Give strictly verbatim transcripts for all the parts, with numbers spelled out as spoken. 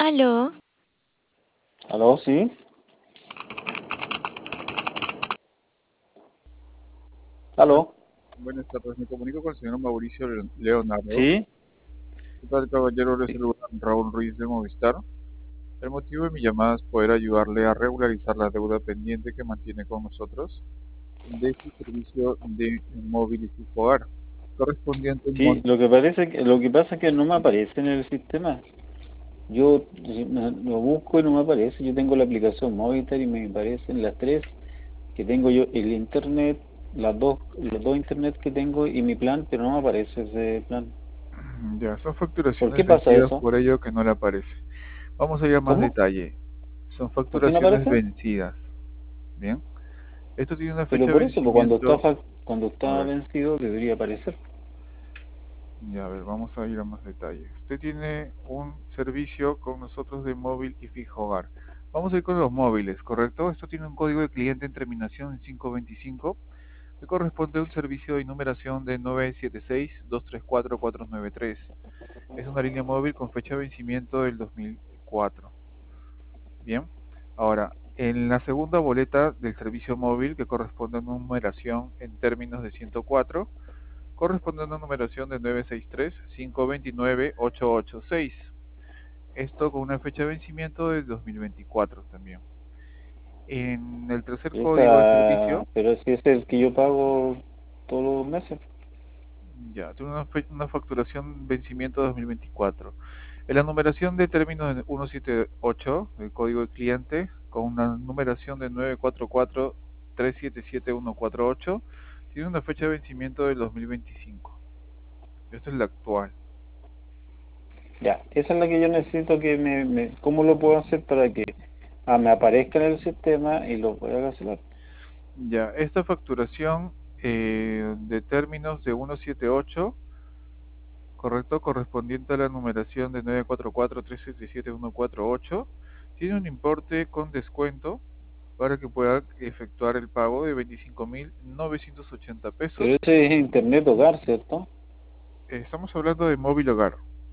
Aló, ¿Aló? ¿Sí? Buen- ¿Aló? Buenas tardes, me comunico con el señor Mauricio Le- Leonardo. ¿Sí? ¿Qué tal, caballero? Le Sí. saluda Raúl Ruiz de Movistar. El motivo de mi llamada es poder ayudarle a regularizar la deuda pendiente que mantiene con nosotros de su servicio de móvil y fijo hogar, correspondiente a un Sí, monto. lo que parece que, lo que pasa es que no me aparece en el sistema. Yo eh, me- lo busco y no me aparece. Yo tengo la aplicación Movistar y me aparecen las tres que tengo yo, el internet, las dos, los dos internet que tengo y mi plan, pero no me aparece ese plan. Ya, son ¿Por qué facturaciones pasa vencidas, eso? por ello que no le aparece. Vamos a ir a más ¿Cómo? detalle. Son ¿Por qué no facturaciones aparece? vencidas. Bien. Esto tiene una Pero fecha de por eso, pues cuando está vencimiento. fa- cuando A está ver. vencido debería aparecer. Ya, a ver, vamos a ir a más detalle. Usted tiene un servicio con nosotros de móvil y fijo hogar. Vamos a ir con los móviles, ¿correcto? Esto tiene un código de cliente en terminación en quinientos veinticinco que corresponde a un servicio de numeración de nueve siete seis, dos tres cuatro, cuatro nueve tres. Es una línea móvil con fecha de vencimiento del dos mil cuatro. Bien. Ahora, en la segunda boleta del servicio móvil, que corresponde a una numeración en términos de ciento cuatro, corresponde a una numeración de nueve seis tres, cinco dos nueve, ocho ocho seis. Esto con una fecha de vencimiento de dos mil veinticuatro también. En el tercer código de Esa, servicio, pero si es el que yo pago todos los meses. ya, tiene una, fe- una facturación vencimiento dos mil veinticuatro. En la numeración de términos de ciento setenta y ocho, el código de cliente, con una numeración de nueve cuatro cuatro, tres siete siete, uno cuatro ocho, tiene una fecha de vencimiento del dos mil veinticinco. Esta es la actual. Ya, esa es la que yo necesito que me, me- ¿cómo lo puedo hacer para que ah, me aparezca en el sistema y lo pueda cancelar? Ya, esta facturación eh, de términos de ciento setenta y ocho, correcto, correspondiente a la numeración de nueve cuatro cuatro, tres siete siete, uno cuatro ocho, tiene un importe con descuento para que pueda efectuar el pago de veinticinco mil novecientos ochenta Pero pesos. ese es internet hogar, ¿cierto? Eh, Estamos hablando de móvil hogar.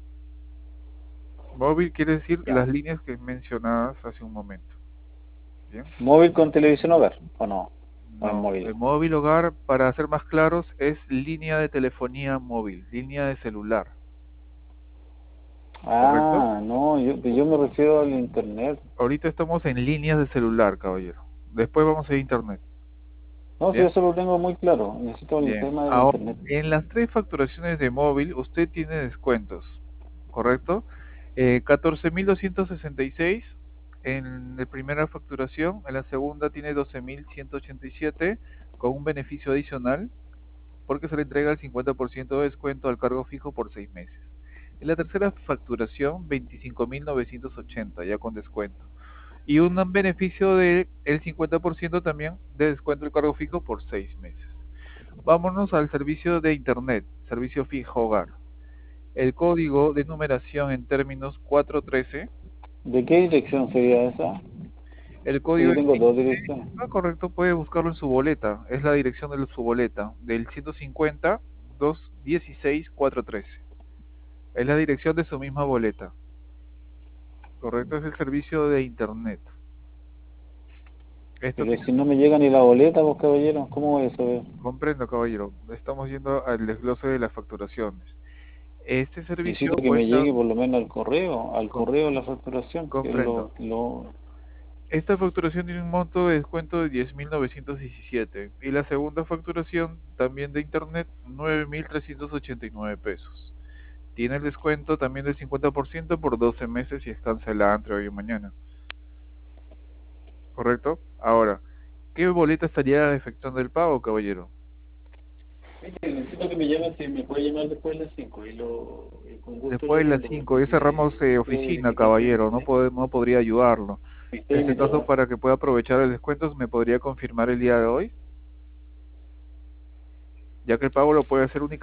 Móvil quiere decir Ya. las líneas que mencionadas hace un momento. Bien. ¿Móvil con televisión hogar o no? ¿O es No, móvil? el móvil hogar, para ser más claros, es línea de telefonía móvil, línea de celular, ¿correcto? Ah, no, yo, yo me refiero al internet. Ahorita estamos en líneas de celular, caballero. Después vamos a internet. No, si Bien, eso lo tengo muy claro. Necesito el bien. tema del Ahora, internet. en las tres facturaciones de móvil, usted tiene descuentos, ¿correcto? Eh, catorce mil doscientos sesenta y seis en la primera facturación, en la segunda tiene doce mil ciento ochenta y siete con un beneficio adicional porque se le entrega el cincuenta por ciento de descuento al cargo fijo por seis meses. En la tercera facturación, veinticinco mil novecientos ochenta ya con descuento. Y un beneficio del cincuenta por ciento también de descuento del cargo fijo por seis meses. Vámonos al servicio de Internet, servicio fijo hogar. El código de numeración en términos cuatrocientos trece, ¿De qué dirección sería esa? el Que código yo de tengo cliente, dos direcciones. ah, correcto, puede buscarlo en su boleta, es la dirección de su boleta, del ciento cincuenta, doscientos dieciséis, cuatrocientos trece. Es la dirección de su misma boleta, correcto, es el servicio de Internet. Esto Pero tiene, si no me llega ni la boleta, vos caballero, ¿cómo voy a saber? comprendo, caballero, estamos yendo al desglose de las facturaciones. Este servicio Necesito que me cuesta, llegue por lo menos al correo, al com- correo la facturación, que es comprendo. lo, lo... Esta facturación tiene un monto de descuento de diez mil novecientos diecisiete y la segunda facturación también de internet nueve mil trescientos ochenta y nueve pesos. Tiene el descuento también del cincuenta por ciento por doce meses y es cancelada entre hoy y mañana. ¿Correcto? Ahora, ¿qué boleta estaría efectuando el pago, caballero? Necesito que me llamen, si me puede llamar después de las cinco y, lo, y con gusto lo Después de las atiendo cinco, ya cerramos porque eh, creo de oficina, que tengo caballero, no, internet. pod- no podría ayudarlo. Mi En este caso, técnico, para que pueda aprovechar el descuento, ¿me podría confirmar el día de hoy? Ya que el pago lo puede hacer únicamente